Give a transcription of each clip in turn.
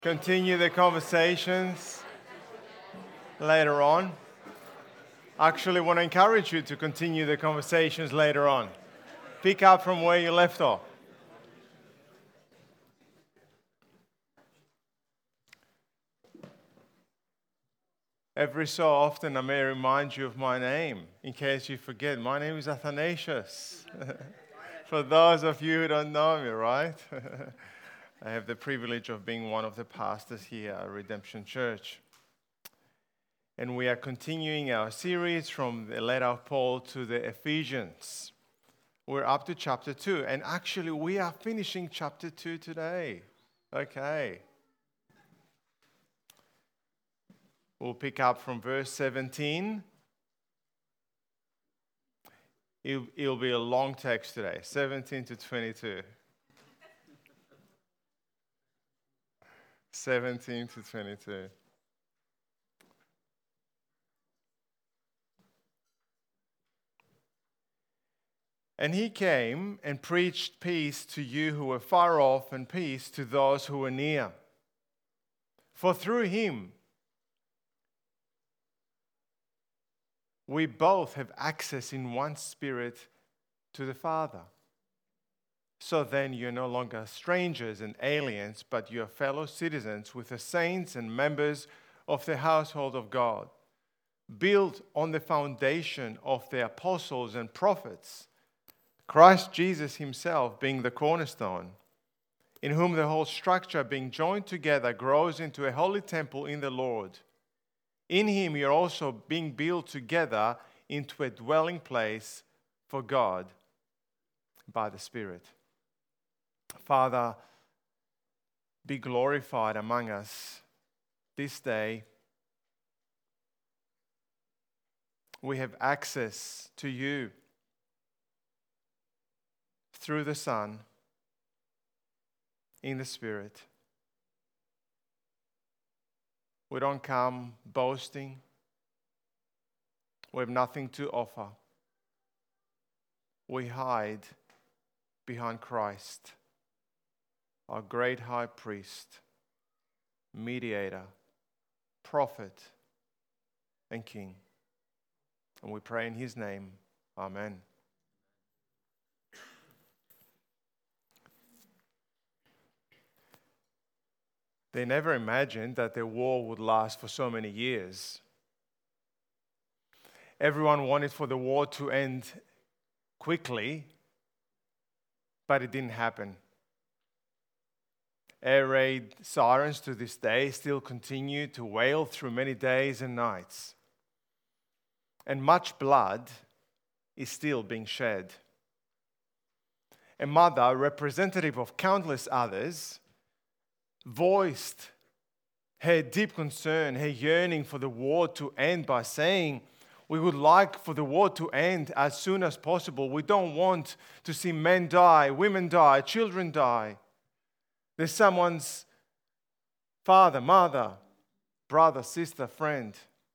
continue the conversations later on. Actually, want to encourage you to continue the conversations later on. Pick up from where you left off. Every so often, I may remind you of my name, in case you forget. My name is Athanasius. For those of you who don't know me, right? I have the privilege of being one of the pastors here at Redemption Church. And we are continuing our series from the letter of Paul to the Ephesians. We're up to chapter 2, and actually we are finishing chapter 2 today. Okay. We'll pick up from verse 17. It'll be a long text today, 17 to 22. 17 to 22. And he came and preached peace to you who were far off and peace to those who were near. For through him we both have access in one Spirit to the Father. So then you're no longer strangers and aliens, but you're fellow citizens with the saints and members of the household of God, built on the foundation of the apostles and prophets, Christ Jesus himself being the cornerstone, in whom the whole structure being joined together grows into a holy temple in the Lord. In him you're also being built together into a dwelling place for God by the Spirit. Father, be glorified among us this day. We have access to you through the Son, in the Spirit. We don't come boasting. We have nothing to offer. We hide behind Christ, our great high priest, mediator, prophet, and king. And we pray in his name. Amen. They never imagined that the war would last for so many years. Everyone wanted for the war to end quickly, but it didn't happen. Air raid sirens to this day still continue to wail through many days and nights. And much blood is still being shed. A mother, representative of countless others, voiced her deep concern, her yearning for the war to end by saying, we would like for the war to end as soon as possible. We don't want to see men die, women die, children die. There's someone's father, mother, brother, sister, friend.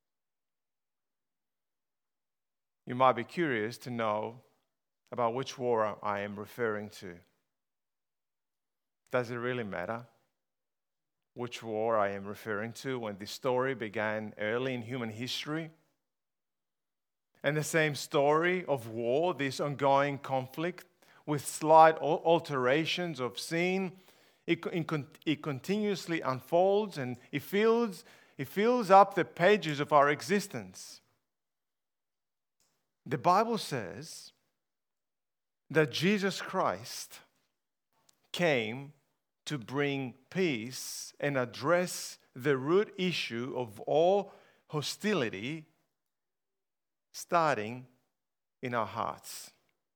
You might be curious to know about which war I am referring to. Does it really matter which war I am referring to when this story began early in human history? And the same story of war, this ongoing conflict with slight alterations of scene, it continuously unfolds and it fills up the pages of our existence. The Bible says that Jesus Christ came to bring peace and address the root issue of all hostility, starting in our hearts.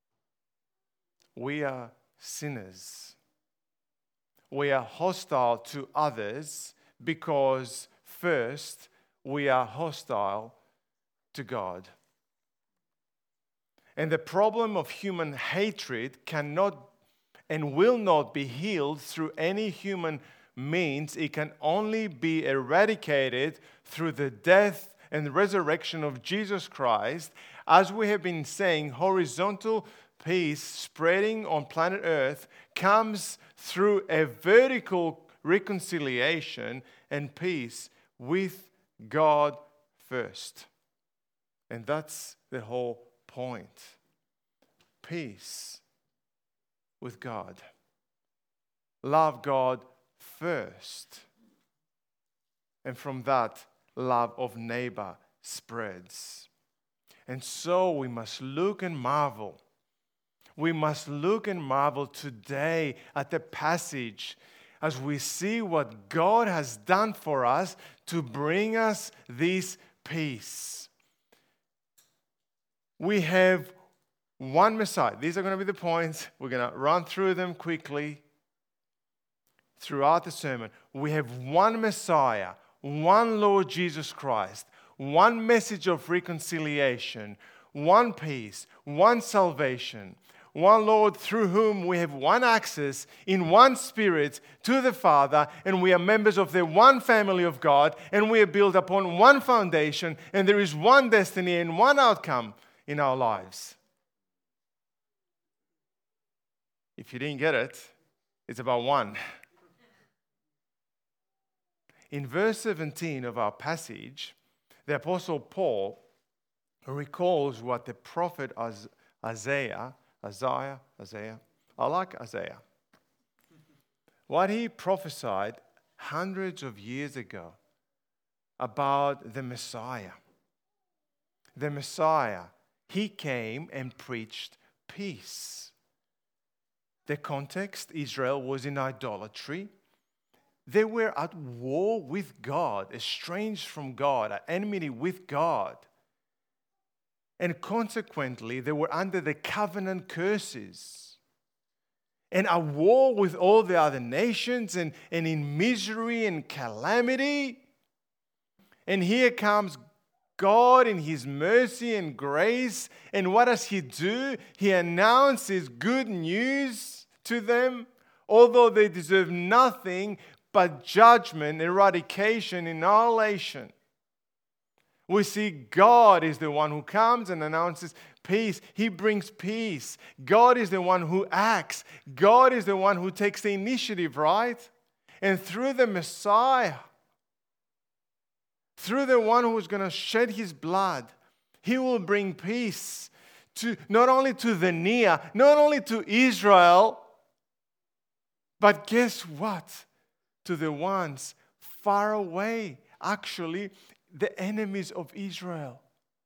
We are sinners. We are hostile to others because first we are hostile to God. And the problem of human hatred cannot and will not be healed through any human means. It can only be eradicated through the death and resurrection of Jesus Christ. As we have been saying, horizontal peace spreading on planet Earth comes through a vertical reconciliation and peace with God first. And that's the whole point. Peace with God. Love God first. And from that, love of neighbor spreads. And so we must look and marvel. We must look and marvel today at the passage as we see what God has done for us to bring us this peace. We have one Messiah. These are going to be the points. We're going to run through them quickly throughout the sermon. We have one Messiah, one Lord Jesus Christ, one message of reconciliation, one peace, one salvation, one Lord through whom we have one access in one Spirit to the Father, and we are members of the one family of God, and we are built upon one foundation, and there is one destiny and one outcome in our lives. If you didn't get it, it's about one. In verse 17 of our passage, the Apostle Paul recalls what the prophet Isaiah, I like Isaiah, what he prophesied hundreds of years ago about the Messiah. The Messiah, he came and preached peace. The context, Israel was in idolatry. They were at war with God, estranged from God, at enmity with God. And consequently, they were under the covenant curses. And at war with all the other nations and in misery and calamity. And here comes God in His mercy and grace. And what does He do? He announces good news to them, although they deserve nothing but judgment, eradication, annihilation. We see God is the one who comes and announces peace. He brings peace. God is the one who acts. God is the one who takes the initiative, right? And through the Messiah, through the one who is going to shed His blood, He will bring peace to not only to the near, not only to Israel, but guess what? To the ones far away, actually, the enemies of Israel.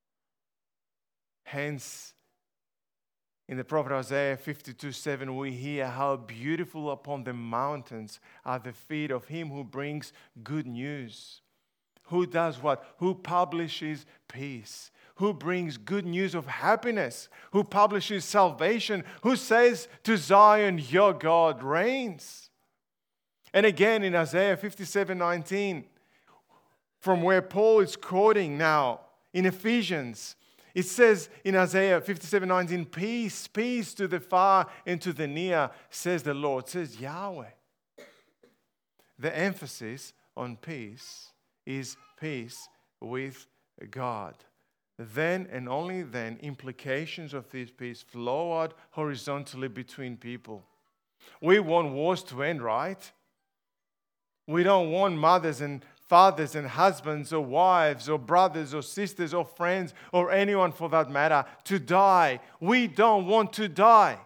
Hence, in the prophet Isaiah 52:7, we hear how beautiful upon the mountains are the feet of him who brings good news. Who does what? Who publishes peace. Who brings good news of happiness. Who publishes salvation. Who says to Zion, your God reigns. And again in Isaiah 57:19, from where Paul is quoting now in Ephesians, it says in Isaiah 57:19, peace, peace to the far and to the near, says the Lord, says Yahweh. The emphasis on peace is peace with God. Then and only then, implications of this peace flow out horizontally between people. We want wars to end, right? We don't want mothers and fathers and husbands or wives or brothers or sisters or friends or anyone for that matter to die. We don't want to die.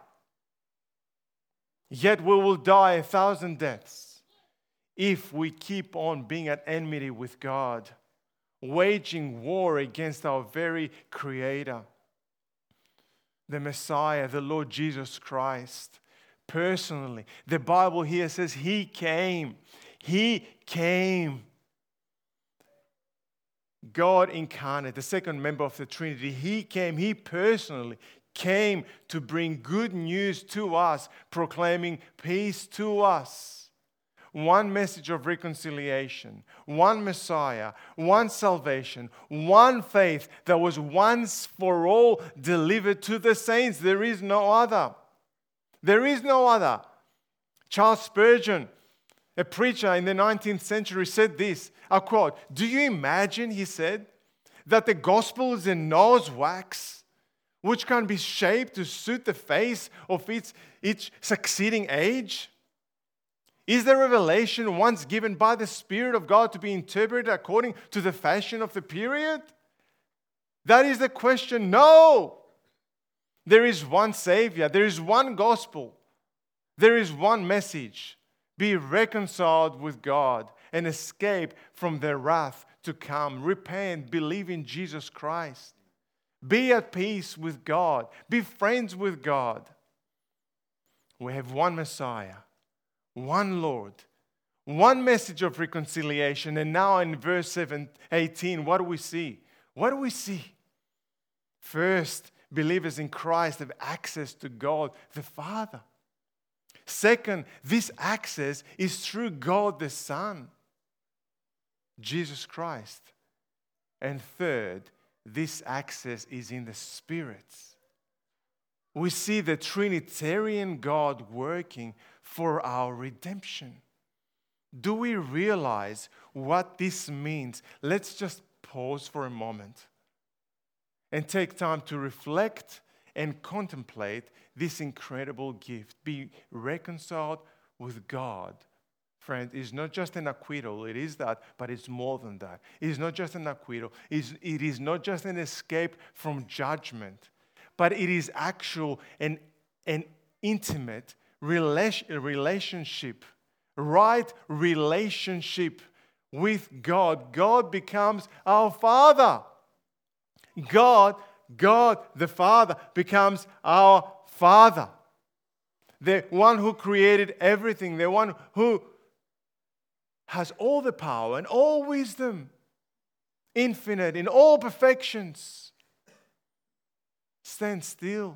Yet we will die 1,000 deaths if we keep on being at enmity with God, waging war against our very Creator. The Messiah, the Lord Jesus Christ, personally, the Bible here says He came. He came. God incarnate, the second member of the Trinity, He came. He personally came to bring good news to us, proclaiming peace to us. One message of reconciliation, one Messiah, one salvation, one faith that was once for all delivered to the saints. There is no other. There is no other. Charles Spurgeon, a preacher in the 19th century, said this, I quote, "Do you imagine," he said, "that the gospel is a Noah's wax, which can be shaped to suit the face of each succeeding age? Is the revelation once given by the Spirit of God to be interpreted according to the fashion of the period? That is the question. No! There is one Savior. There is one gospel. There is one message. Be reconciled with God and escape from the wrath to come. Repent, believe in Jesus Christ. Be at peace with God. Be friends with God. We have one Messiah, one Lord, one message of reconciliation. And now in verse 18, what do we see? What do we see? First, believers in Christ have access to God the Father. Second, this access is through God the Son, Jesus Christ. And third, this access is in the Spirit. We see the Trinitarian God working for our redemption. Do we realize what this means? Let's just pause for a moment and take time to reflect and contemplate this incredible gift. Be reconciled with God. Friend, is not just an acquittal. It is that, but it's more than that. It is not just an acquittal. It is not just an escape from judgment, but it is actual and an intimate relationship, right relationship with God. God becomes our Father. God the Father becomes our Father. The one who created everything, the one who has all the power and all wisdom, infinite in all perfections. Stand still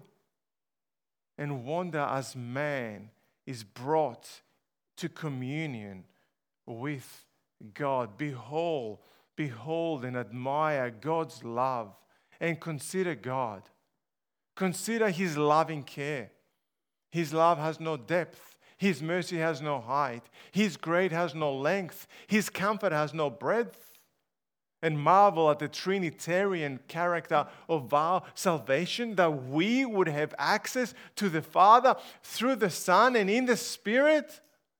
and wonder as man is brought to communion with God. Behold and admire God's love and consider God. Consider His loving care. His love has no depth. His mercy has no height. His grace has no length. His comfort has no breadth. And marvel at the Trinitarian character of our salvation, that we would have access to the Father through the Son and in the Spirit.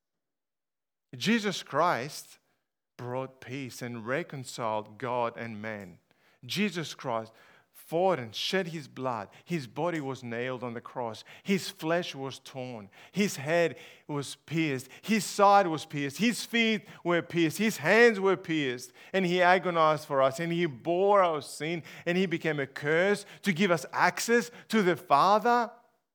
Jesus Christ brought peace and reconciled God and man. Jesus Christ fought and shed His blood. His body was nailed on the cross. His flesh was torn. His head was pierced. His side was pierced. His feet were pierced. His hands were pierced. And He agonized for us. And He bore our sin. And He became a curse to give us access to the Father.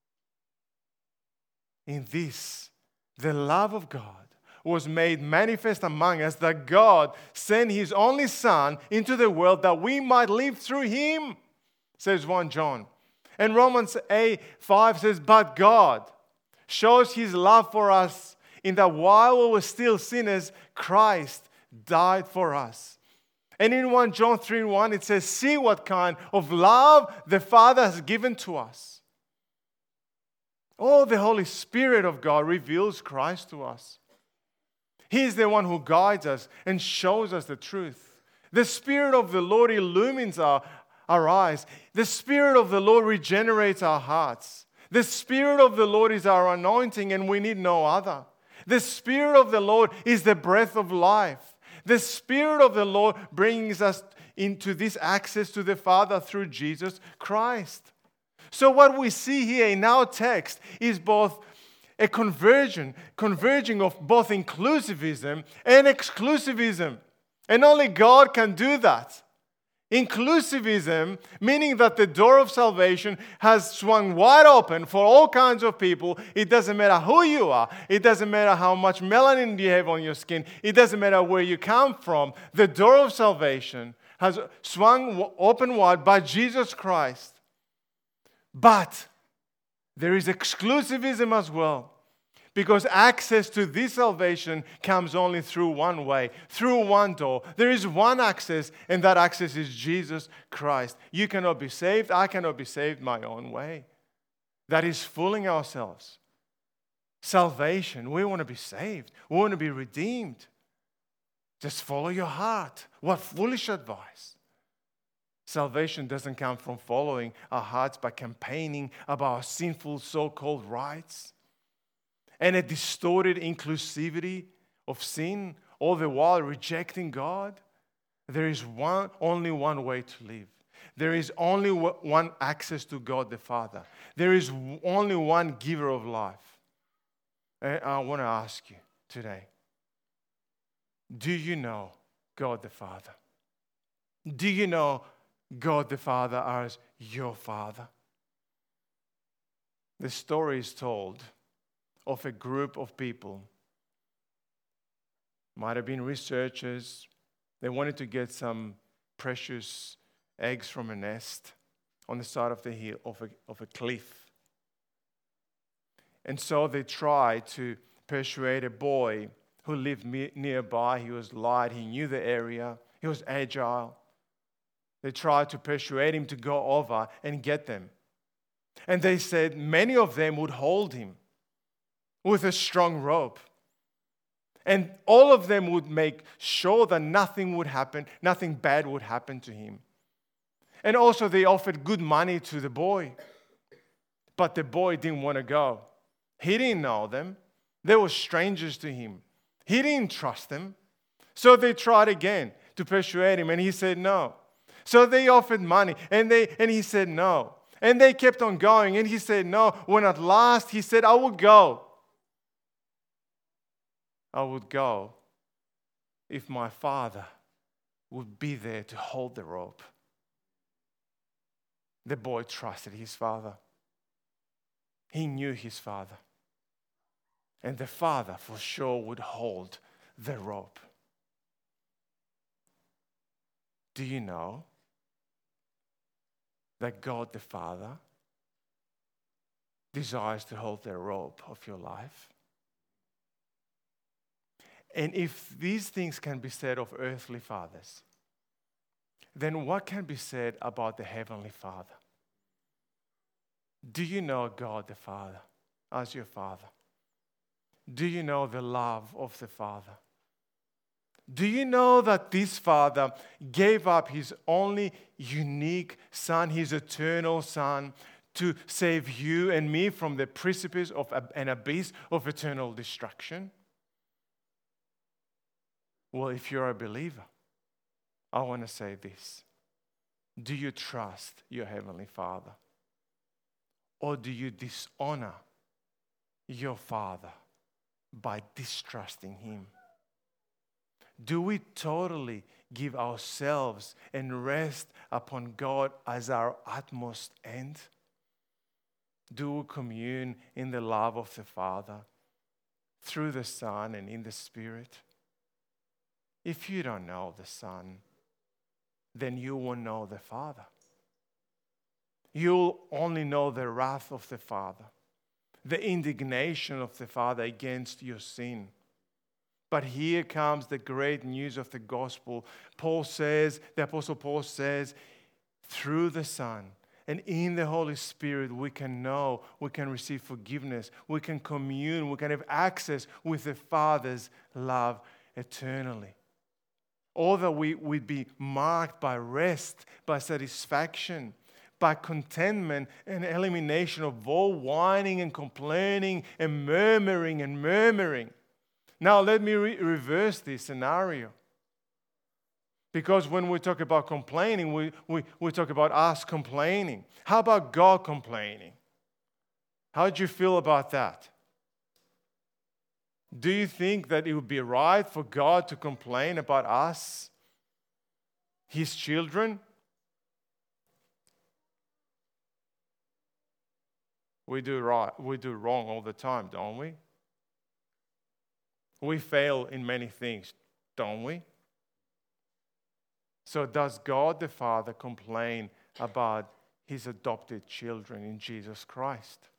In this, the love of God was made manifest among us, that God sent His only Son into the world that we might live through Him, says 1 John. And Romans 8:5 says, but God shows His love for us in that while we were still sinners, Christ died for us. And in 1 John 3:1 it says, see what kind of love the Father has given to us. Oh, the Holy Spirit of God reveals Christ to us. He is the one who guides us and shows us the truth. The Spirit of the Lord illumines our eyes. The Spirit of the Lord regenerates our hearts. The Spirit of the Lord is our anointing, and we need no other. The Spirit of the Lord is the breath of life. The Spirit of the Lord brings us into this access to the Father through Jesus Christ. So what we see here in our text is both a converging of both inclusivism and exclusivism. And only God can do that. Inclusivism, meaning that the door of salvation has swung wide open for all kinds of people. It doesn't matter who you are. It doesn't matter how much melanin you have on your skin. It doesn't matter where you come from. The door of salvation has swung open wide by Jesus Christ. But there is exclusivism as well, because access to this salvation comes only through one way, through one door. There is one access, and that access is Jesus Christ. You cannot be saved. I cannot be saved my own way. That is fooling ourselves. Salvation, we want to be saved. We want to be redeemed. Just follow your heart. What foolish advice. Salvation doesn't come from following our hearts by campaigning about our sinful so-called rights. and a distorted inclusivity of sin, all the while rejecting God? There is only one way to live. There is only one access to God the Father. There is only one giver of life. And I want to ask you today, do you know God the Father? Do you know God the Father as your Father? The story is told of a group of people. Might have been researchers. They wanted to get some precious eggs from a nest on the side of the hill of a cliff. And so they tried to persuade a boy who lived nearby. He was light, he knew the area, he was agile. They tried to persuade him to go over and get them. And they said many of them would hold him with a strong rope. And all of them would make sure that nothing would happen, nothing bad would happen to him. And also they offered good money to the boy. But the boy didn't want to go. He didn't know them. They were strangers to him. He didn't trust them. So they tried again to persuade him, and he said no. So they offered money, and he said no. And they kept on going, and he said no. When at last he said, I would go. I would go if my father would be there to hold the rope. The boy trusted his father. He knew his father. And the father for sure would hold the rope. Do you know that God the Father desires to hold the rope of your life? And if these things can be said of earthly fathers, then what can be said about the Heavenly Father? Do you know God the Father as your Father? Do you know the love of the Father? Do you know that this Father gave up His only unique Son, His eternal Son, to save you and me from the precipice of an abyss of eternal destruction? Well, if you're a believer, I want to say this. Do you trust your Heavenly Father? Or do you dishonor your Father by distrusting Him? Do we totally give ourselves and rest upon God as our utmost end? Do we commune in the love of the Father through the Son and in the Spirit? If you don't know the Son, then you won't know the Father. You'll only know the wrath of the Father, the indignation of the Father against your sin. But here comes the great news of the gospel. The Apostle Paul says, through the Son and in the Holy Spirit, we can know, we can receive forgiveness, we can commune, we can have access with the Father's love eternally. Or that we would be marked by rest, by satisfaction, by contentment and elimination of all whining and complaining and murmuring. Now let me reverse this scenario. Because when we talk about complaining, we talk about us complaining. How about God complaining? How do you feel about that? Do you think that it would be right for God to complain about us, His children? We do wrong all the time, don't we? We fail in many things, don't we? So does God the Father complain about His adopted children in Jesus Christ?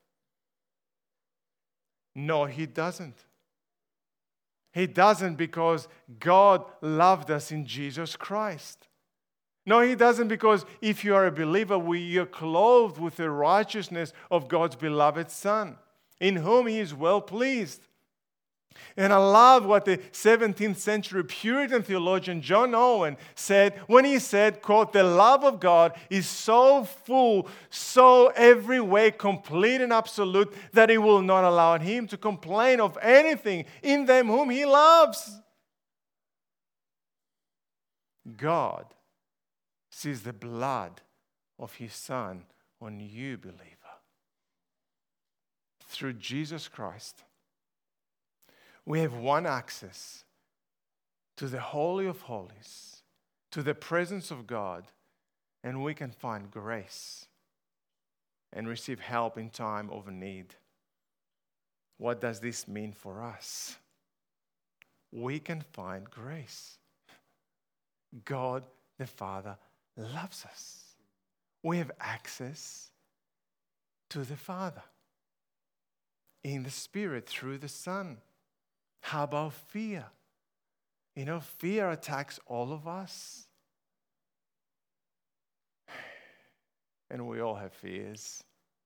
No, He doesn't. He doesn't, because God loved us in Jesus Christ. No, He doesn't, because if you are a believer, you're clothed with the righteousness of God's beloved Son, in whom He is well pleased. And I love what the 17th century Puritan theologian John Owen said when he said, quote, "The love of God is so full, so every way complete and absolute that it will not allow him to complain of anything in them whom he loves." God sees the blood of his Son on you, believer. Through Jesus Christ, we have one access to the Holy of Holies, to the presence of God, and we can find grace and receive help in time of need. What does this mean for us? We can find grace. God the Father loves us. We have access to the Father in the Spirit through the Son. How about fear? You know, fear attacks all of us. And we all have fears.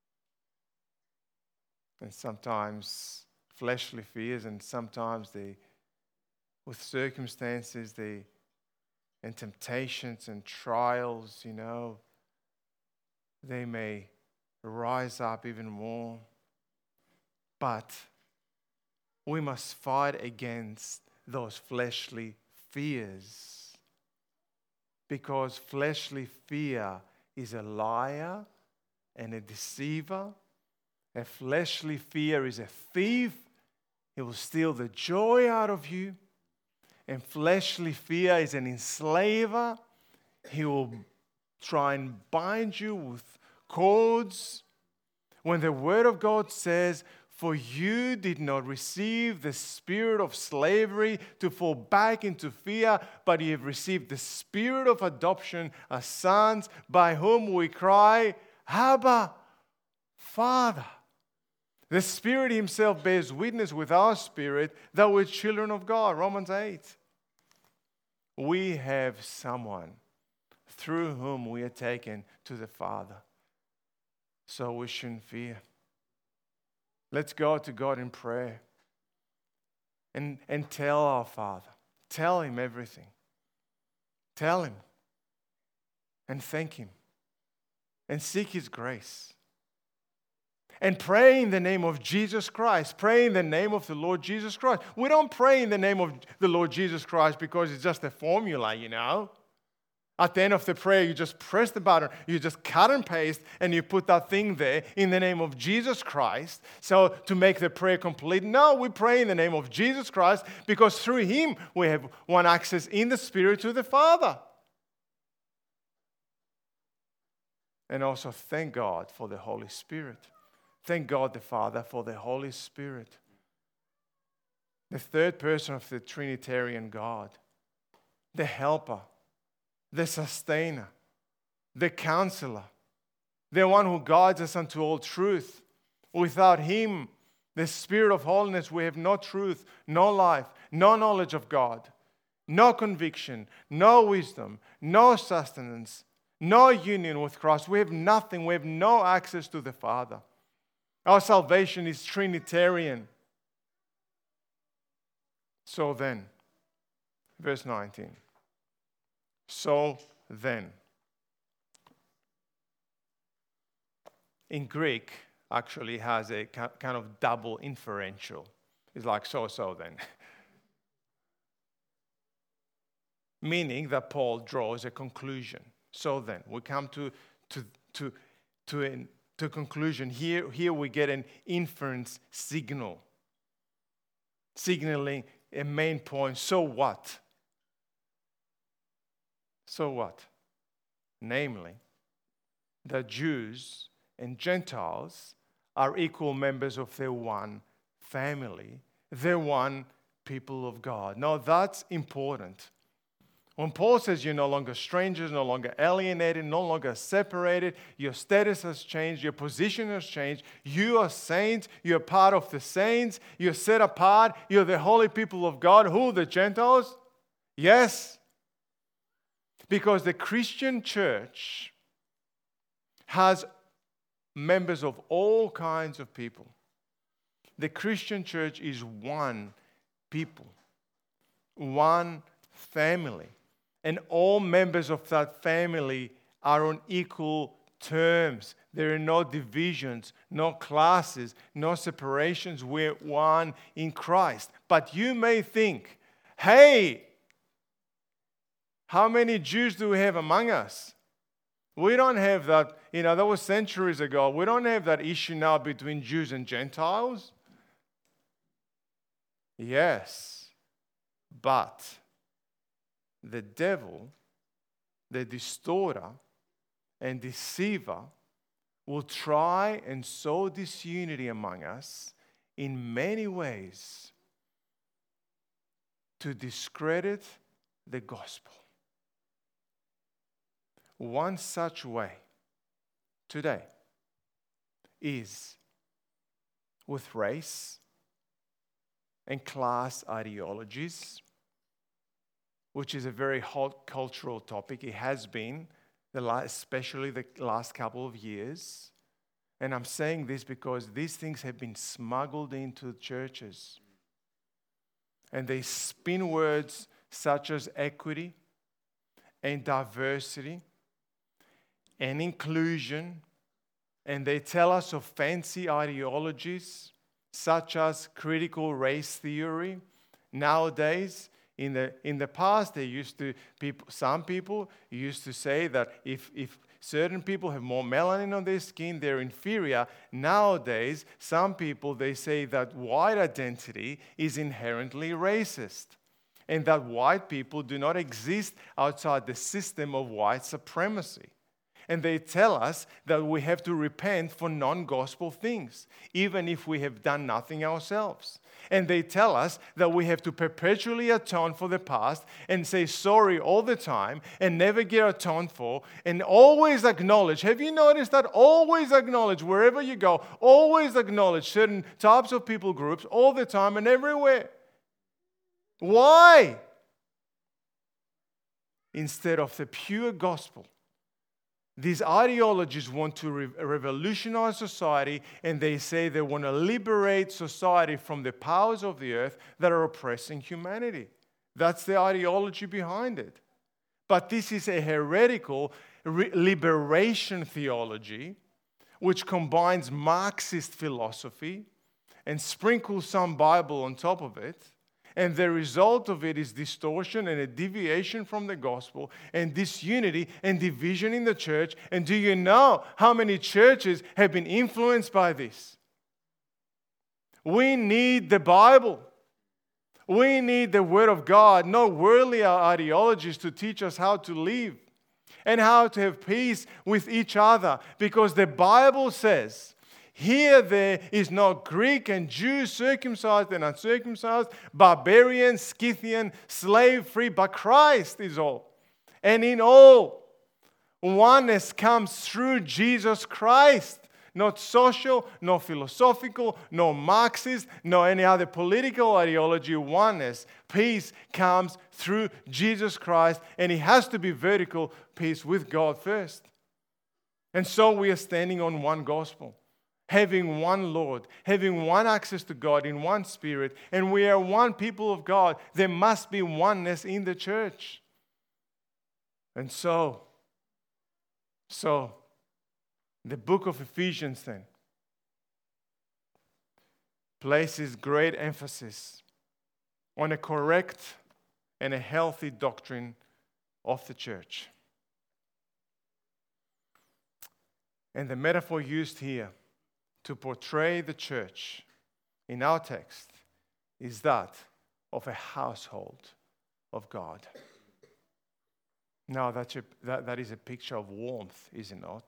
And sometimes fleshly fears, and sometimes with circumstances, and temptations and trials, you know, they may rise up even more. But we must fight against those fleshly fears, because fleshly fear is a liar and a deceiver. A fleshly fear is a thief. It will steal the joy out of you. And fleshly fear is an enslaver. He will try and bind you with cords. When the Word of God says, "For you did not receive the spirit of slavery to fall back into fear, but you have received the spirit of adoption as sons, by whom we cry, Abba, Father." The Spirit Himself bears witness with our spirit that we're children of God. Romans 8. We have someone through whom we are taken to the Father. So we shouldn't fear. Let's go to God in prayer and tell our Father. Tell Him everything. Tell Him and thank Him and seek His grace. And pray in the name of Jesus Christ. Pray in the name of the Lord Jesus Christ. We don't pray in the name of the Lord Jesus Christ because it's just a formula, you know. At the end of the prayer, you just press the button, you just cut and paste, and you put that thing there in the name of Jesus Christ. So to make the prayer complete, no, we pray in the name of Jesus Christ because through Him we have one access in the Spirit to the Father. And also thank God for the Holy Spirit. Thank God the Father for the Holy Spirit. The third person of the Trinitarian God. The Helper. The Sustainer. The Counselor. The one who guides us unto all truth. Without Him, the Spirit of holiness, we have no truth, no life, no knowledge of God, no conviction, no wisdom, no sustenance, no union with Christ. We have nothing. We have no access to the Father. Our salvation is Trinitarian. So then, verse 19. So then. In Greek, actually has a kind of double inferential. It's like so then. Meaning that Paul draws a conclusion. So then, we come to a conclusion. Here we get an inference signal. Signaling a main point. So what? So what? Namely, that Jews and Gentiles are equal members of the one family, the one people of God. Now that's important. When Paul says you're no longer strangers, no longer alienated, no longer separated, your status has changed, your position has changed, you are saints, you're part of the saints, you're set apart, you're the holy people of God. Who? The Gentiles? Yes. Because the Christian church has members of all kinds of people. The Christian church is one people, one family, and all members of that family are on equal terms. There are no divisions, no classes, no separations. We're one in Christ. But you may think, hey, how many Jews do we have among us? We don't have that, that was centuries ago. We don't have that issue now between Jews and Gentiles. Yes, but the devil, the distorter and deceiver, will try and sow disunity among us in many ways to discredit the gospel. One such way today is with race and class ideologies, which is a very hot cultural topic. It has been, especially the last couple of years. And I'm saying this because these things have been smuggled into churches. And they spin words such as equity and diversity and inclusion. And they tell us of fancy ideologies such as critical race theory. Nowadays, in the past, some people used to say that if certain people have more melanin on their skin, they're inferior. Nowadays, some people, they say that white identity is inherently racist and that white people do not exist outside the system of white supremacy. And they tell us that we have to repent for non-gospel things, even if we have done nothing ourselves. And they tell us that we have to perpetually atone for the past and say sorry all the time and never get atoned for and always acknowledge. Have you noticed that? Always acknowledge wherever you go. Always acknowledge certain types of people groups all the time and everywhere. Why? Instead of the pure gospel. These ideologies want to revolutionize society, and they say they want to liberate society from the powers of the earth that are oppressing humanity. That's the ideology behind it. But this is a heretical liberation theology which combines Marxist philosophy and sprinkles some Bible on top of it. And the result of it is distortion and a deviation from the gospel and disunity and division in the church. And do you know how many churches have been influenced by this? We need the Bible. We need the Word of God, not worldly ideologies to teach us how to live and how to have peace with each other. Because the Bible says, here there is no Greek and Jew, circumcised and uncircumcised, barbarian, Scythian, slave free, but Christ is all. And in all, oneness comes through Jesus Christ. Not social, no philosophical, no Marxist, no any other political ideology. Oneness, peace comes through Jesus Christ, and it has to be vertical peace with God first. And so we are standing on one gospel. Having one Lord, having one access to God in one Spirit, and we are one people of God, there must be oneness in the church. And so the book of Ephesians then places great emphasis on a correct and a healthy doctrine of the church. And the metaphor used here to portray the church in our text is that of a household of God. Now, that is a picture of warmth, is it not?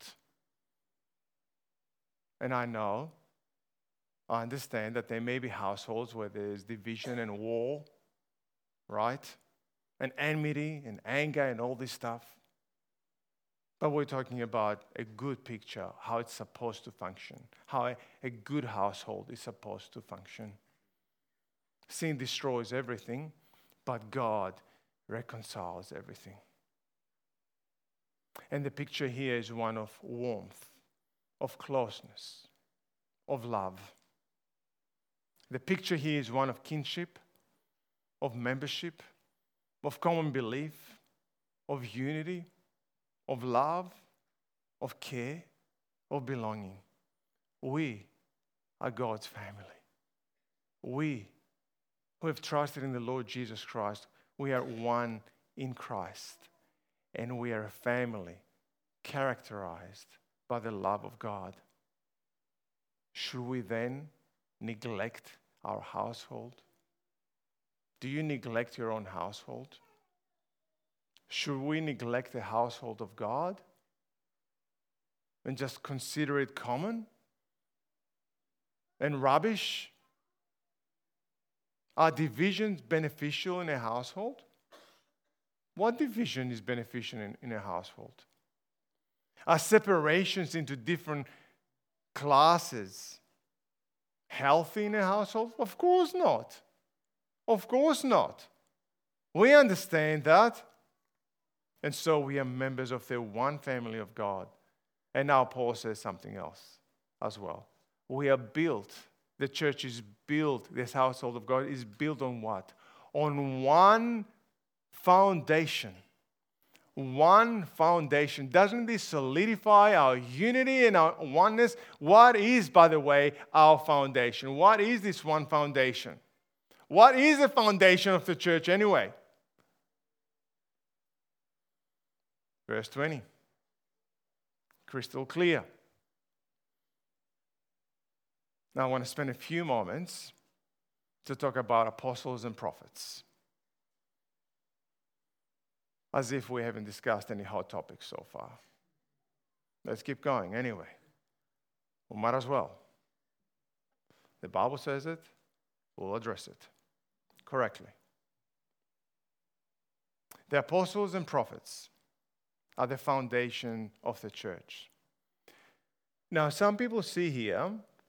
And I understand that there may be households where there's division and war, right? And enmity and anger and all this stuff. But we're talking about a good picture, how it's supposed to function, how a good household is supposed to function. Sin destroys everything, but God reconciles everything. And the picture here is one of warmth, of closeness, of love. The picture here is one of kinship, of membership, of common belief, of unity, of love, of care, of belonging. We are God's family. We who have trusted in the Lord Jesus Christ, we are one in Christ. And we are a family characterized by the love of God. Should we then neglect our household? Do you neglect your own household? Should we neglect the household of God and just consider it common and rubbish? Are divisions beneficial in a household? What division is beneficial in a household? Are separations into different classes healthy in a household? Of course not. Of course not. We understand that. And so we are members of the one family of God. And now Paul says something else as well. We are built, the church is built, this household of God is built on what? On one foundation. One foundation. Doesn't this solidify our unity and our oneness? What is, by the way, our foundation? What is this one foundation? What is the foundation of the church anyway? Verse 20. Crystal clear. Now I want to spend a few moments to talk about apostles and prophets. As if we haven't discussed any hot topics so far. Let's keep going anyway. We might as well. The Bible says it, we'll address it correctly. The apostles and prophets are the foundation of the church. Now, some people see here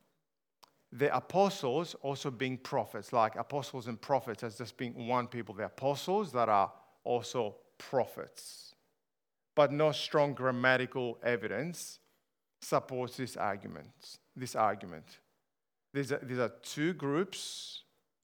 the apostles also being prophets, like apostles and prophets as just being one people. The apostles that are also prophets. But no strong grammatical evidence supports this argument. These are two groups,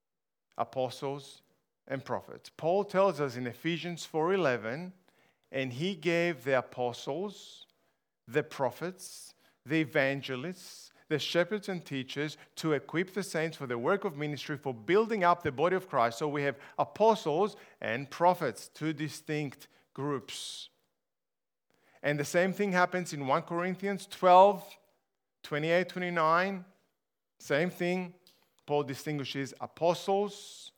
apostles and prophets. Paul tells us in Ephesians 4:11, and he gave the apostles, the prophets, the evangelists, the shepherds and teachers to equip the saints for the work of ministry, for building up the body of Christ. So we have apostles and prophets, two distinct groups. And the same thing happens in 1 Corinthians 12, 28, 29. Same thing. Paul distinguishes apostles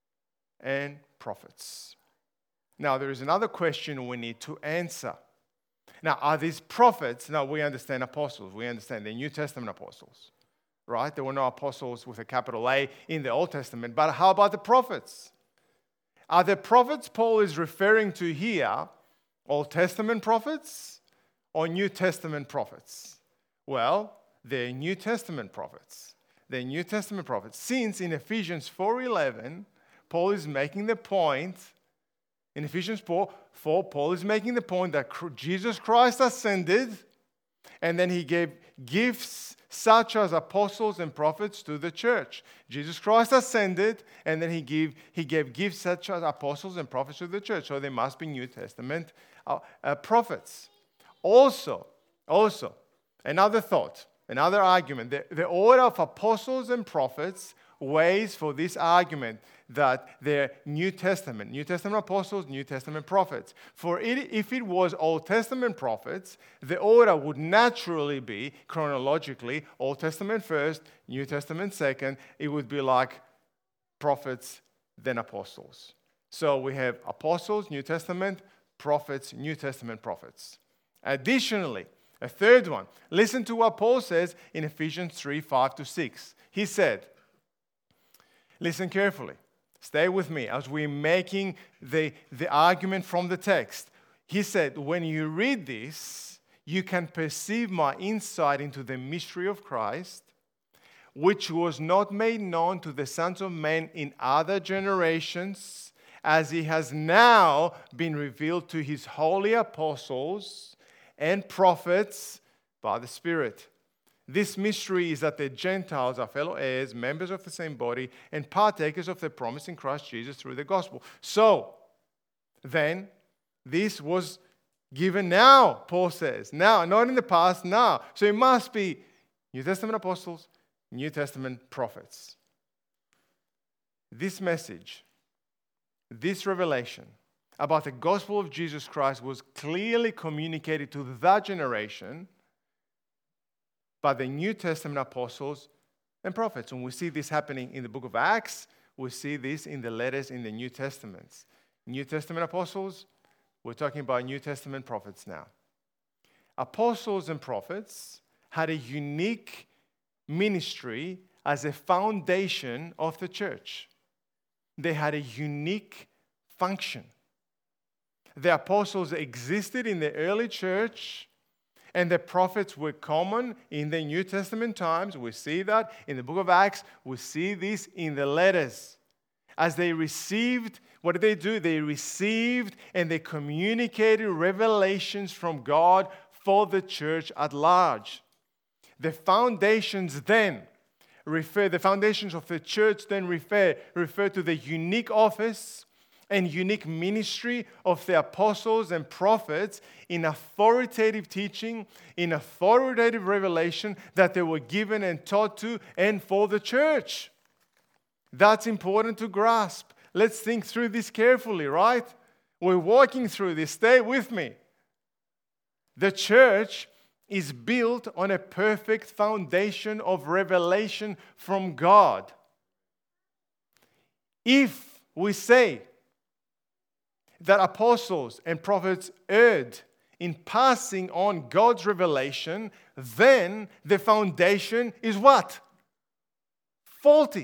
and prophets. Now, there is another question we need to answer. Now, are these prophets? Now, we understand apostles. We understand the New Testament apostles, right? There were no apostles with a capital A in the Old Testament. But how about the prophets? Are the prophets Paul is referring to here Old Testament prophets or New Testament prophets? Well, they're New Testament prophets. They're New Testament prophets. Since in Ephesians 4:11, Paul is making the point, in Ephesians 4, Paul is making the point that Jesus Christ ascended, and then he gave gifts such as apostles and prophets to the church. Jesus Christ ascended, and then he gave gifts such as apostles and prophets to the church. So there must be New Testament prophets. Also, another thought, another argument. The order of apostles and prophets weighs for this argument that they're New Testament apostles, New Testament prophets. If it was Old Testament prophets, the order would naturally be, chronologically, Old Testament first, New Testament second. It would be like prophets, then apostles. So we have apostles, New Testament, prophets, New Testament prophets. Additionally, a third one. Listen to what Paul says in Ephesians 3:5-6. He said, listen carefully. Stay with me as we're making the argument from the text. He said, when you read this, you can perceive my insight into the mystery of Christ, which was not made known to the sons of men in other generations, as it has now been revealed to his holy apostles and prophets by the Spirit. This mystery is that the Gentiles are fellow heirs, members of the same body, and partakers of the promise in Christ Jesus through the gospel. So, then, this was given now, Paul says. Now, not in the past, now. So it must be New Testament apostles, New Testament prophets. This message, this revelation about the gospel of Jesus Christ was clearly communicated to that generation by the New Testament apostles and prophets. And we see this happening in the book of Acts. We see this in the letters in the New Testaments. New Testament apostles, we're talking about New Testament prophets now. Apostles and prophets had a unique ministry as a foundation of the church. They had a unique function. The apostles existed in the early church, and the prophets were common in the New Testament times. We see that in the book of Acts. We see this in the letters. As they received, what did they do? They received and they communicated revelations from God for the church at large. The foundations of the church then refer to the unique office and unique ministry of the apostles and prophets in authoritative teaching, in authoritative revelation that they were given and taught to and for the church. That's important to grasp. Let's think through this carefully, right? We're walking through this. Stay with me. The church is built on a perfect foundation of revelation from God. If we say that apostles and prophets erred in passing on God's revelation, then the foundation is what? Faulty.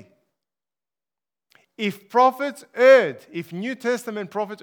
If prophets erred, if New Testament prophets,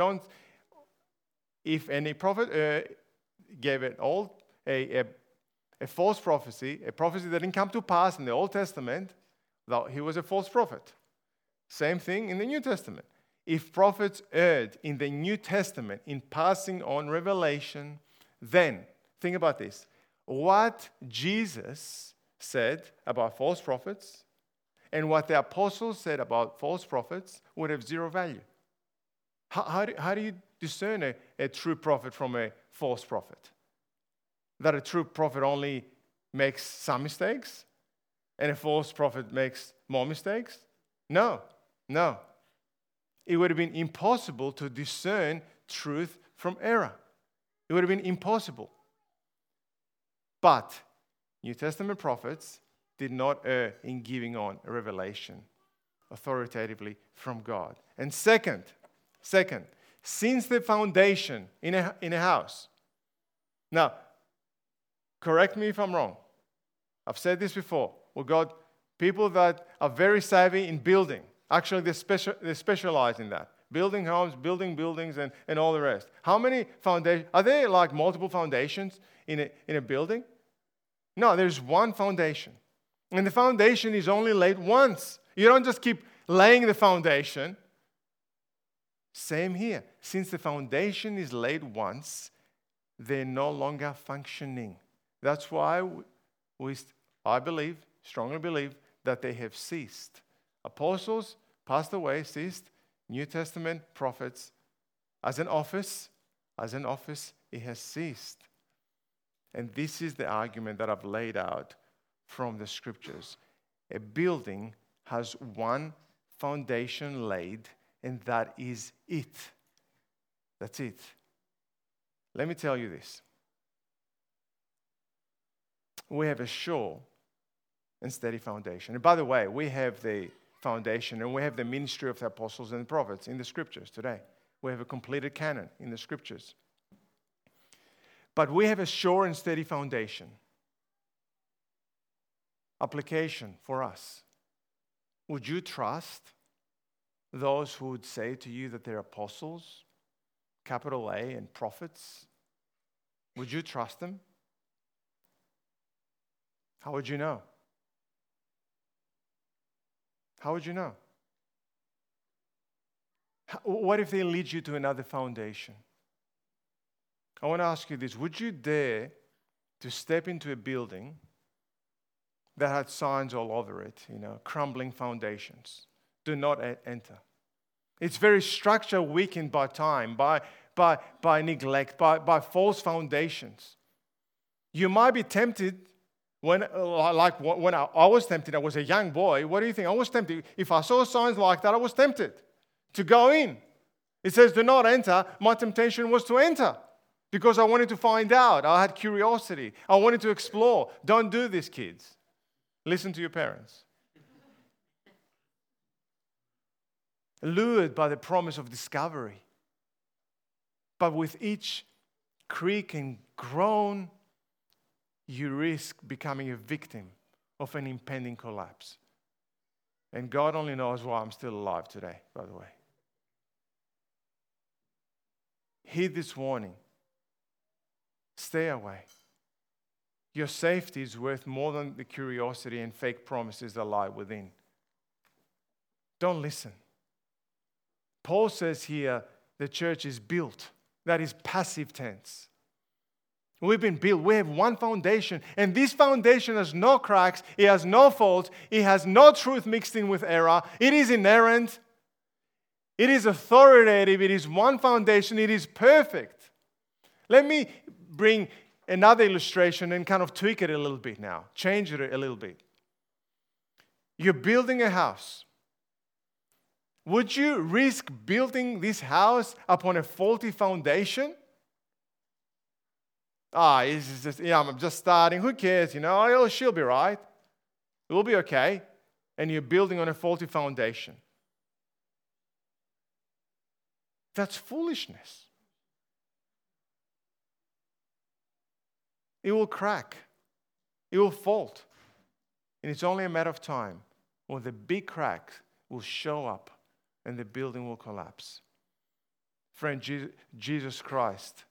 if any prophet gave a false prophecy, a prophecy that didn't come to pass in the Old Testament, he was a false prophet. Same thing in the New Testament. If prophets erred in the New Testament in passing on revelation, then, think about this, what Jesus said about false prophets and what the apostles said about false prophets would have zero value. How do you discern a true prophet from a false prophet? That a true prophet only makes some mistakes and a false prophet makes more mistakes? No. It would have been impossible to discern truth from error. It would have been impossible. But New Testament prophets did not err in giving on a revelation authoritatively from God. And second, since the foundation in a house. Now, correct me if I'm wrong. I've said this before. We've got people that are very savvy in building. Actually, they specialize in that. Building homes, building buildings, and all the rest. How many foundations? Are there like multiple foundations in a building? No, there's one foundation. And the foundation is only laid once. You don't just keep laying the foundation. Same here. Since the foundation is laid once, they're no longer functioning. That's why I strongly believe, that they have ceased. Apostles passed away, ceased. New Testament prophets, as an office, it has ceased. And this is the argument that I've laid out from the scriptures. A building has one foundation laid, and that is it. That's it. Let me tell you this. We have a sure and steady foundation. And by the way, we have the foundation and we have the ministry of the apostles and the prophets in the scriptures today. We have a completed canon in the scriptures. But we have a sure and steady foundation. Application for us. Would you trust those who would say to you that they're apostles, capital A, and prophets? Would you trust them? How would you know? How would you know? What if they lead you to another foundation? I want to ask you this. Would you dare to step into a building that had signs all over it, crumbling foundations. Do not enter. It's very structure weakened by time, by neglect, by false foundations. You might be tempted when I was tempted. I was a young boy. What do you think? I was tempted. If I saw signs like that, I was tempted to go in. It says, do not enter. My temptation was to enter because I wanted to find out. I had curiosity. I wanted to explore. Don't do this, kids. Listen to your parents. Lured by the promise of discovery. But with each creak and groan, you risk becoming a victim of an impending collapse. And God only knows why I'm still alive today, by the way. Heed this warning. Stay away. Your safety is worth more than the curiosity and fake promises that lie within. Don't listen. Paul says here the church is built. That is passive tense. We've been built. We have one foundation. And this foundation has no cracks. It has no faults. It has no truth mixed in with error. It is inerrant. It is authoritative. It is one foundation. It is perfect. Let me bring another illustration and kind of tweak it a little bit now. Change it a little bit. You're building a house. Would you risk building this house upon a faulty foundation? It's just, I'm just starting. Who cares? She'll be right. It will be okay. And you're building on a faulty foundation. That's foolishness. It will crack. It will fault. And it's only a matter of time when the big cracks will show up and the building will collapse. Friend, Jesus Christ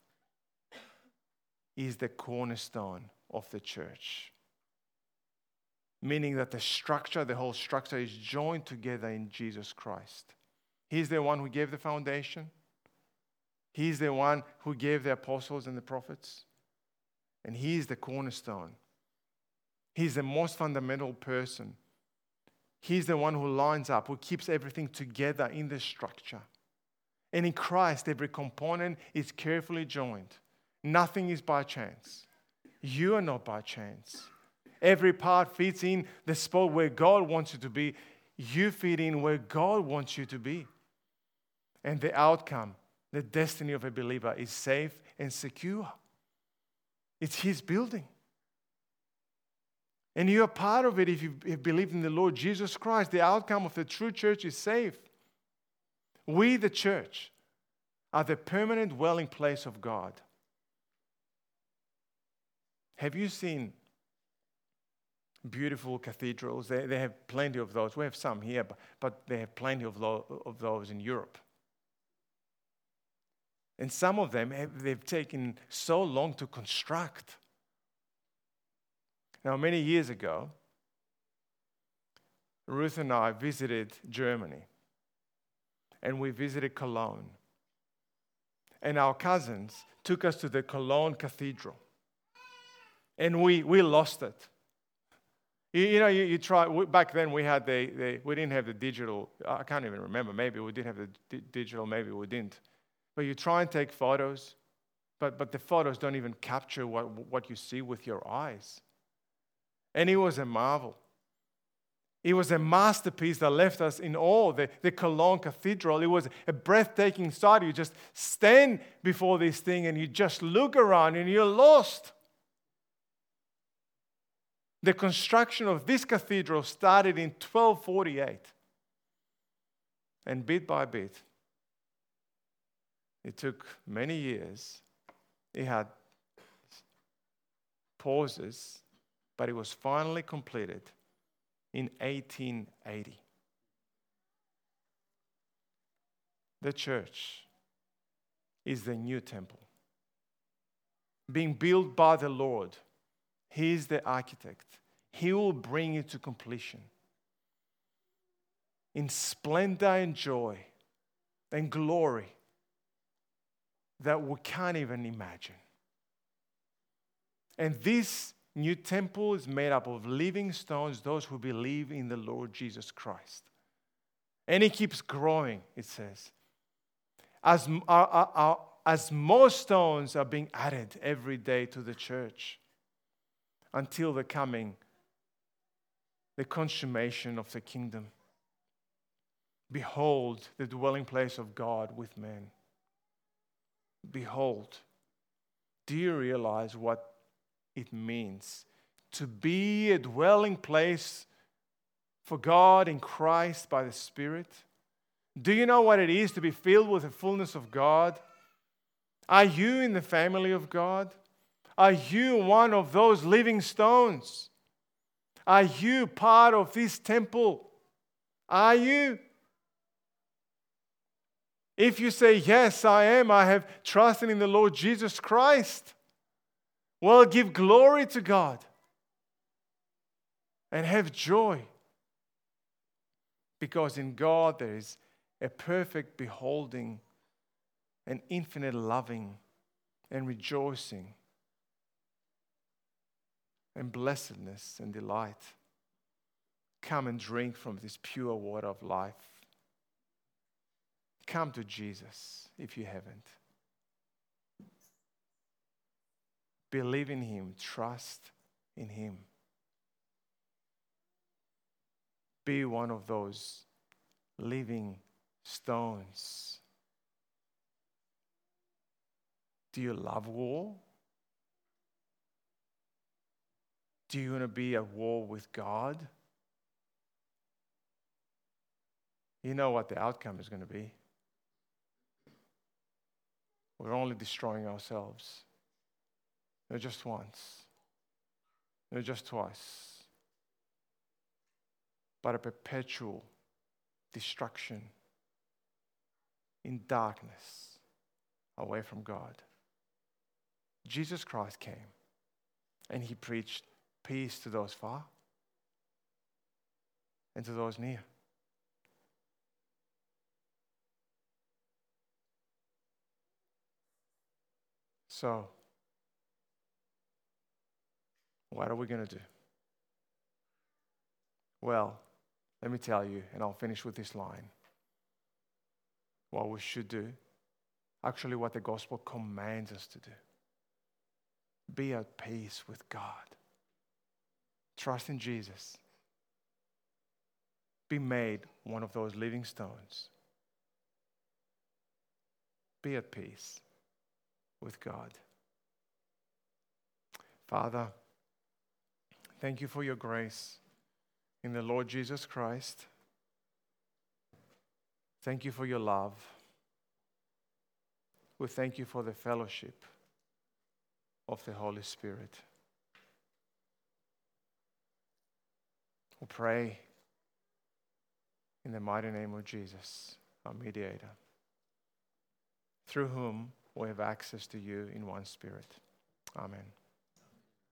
is the cornerstone of the church. Meaning that the whole structure is joined together in Jesus Christ. He's the one who gave the foundation. He's the one who gave the apostles and the prophets. And He is the cornerstone. He's the most fundamental person. He's the one who lines up, who keeps everything together in the structure. And in Christ, every component is carefully joined. Nothing is by chance. You are not by chance. Every part fits in the spot where God wants you to be. You fit in where God wants you to be. And the outcome, the destiny of a believer is safe and secure. It's His building. And you are part of it if you believe in the Lord Jesus Christ. The outcome of the true church is safe. We, the church, are the permanent dwelling place of God. Have you seen beautiful cathedrals? They have plenty of those. We have some here, but they have plenty of those in Europe. And some of them, they've taken so long to construct. Now, many years ago, Ruth and I visited Germany. And we visited Cologne. And our cousins took us to the Cologne Cathedral. And we lost it. You try. Back then we had we didn't have the digital. I can't even remember. Maybe we did have the digital. Maybe we didn't. But you try and take photos, but the photos don't even capture what you see with your eyes. And it was a marvel. It was a masterpiece that left us in awe. The Cologne Cathedral. It was a breathtaking sight. You just stand before this thing and you just look around and you're lost. The construction of this cathedral started in 1248. And bit by bit, it took many years. It had pauses, but it was finally completed in 1880. The church is the new temple, being built by the Lord. He is the architect. He will bring it to completion in splendor and joy and glory that we can't even imagine. And this new temple is made up of living stones, those who believe in the Lord Jesus Christ. And it keeps growing, it says. As more stones are being added every day to the church until the consummation of the kingdom. Behold, the dwelling place of God with men. Behold. Do you realize what it means to be a dwelling place for God in Christ by the Spirit? Do you know what it is to be filled with the fullness of God? Are you in the family of God? Are you one of those living stones? Are you part of this temple? Are you? If you say, yes, I am, I have trusted in the Lord Jesus Christ, well, give glory to God and have joy. Because in God there is a perfect beholding, an infinite loving and rejoicing and blessedness and delight. Come and drink from this pure water of life. Come to Jesus if you haven't. Believe in Him. Trust in Him. Be one of those living stones. Do you love war? Do you want to be at war with God? You know what the outcome is going to be. We're only destroying ourselves. Not just once, not just twice, but a perpetual destruction in darkness away from God. Jesus Christ came and He preached peace to those far and to those near. So, what are we going to do? Well, let me tell you, and I'll finish with this line. What we should do, actually what the gospel commands us to do. Be at peace with God. Trust in Jesus. Be made one of those living stones. Be at peace with God. Father, thank you for your grace in the Lord Jesus Christ. Thank you for your love. We thank you for the fellowship of the Holy Spirit. We pray in the mighty name of Jesus, our mediator, through whom we have access to you in one spirit. Amen.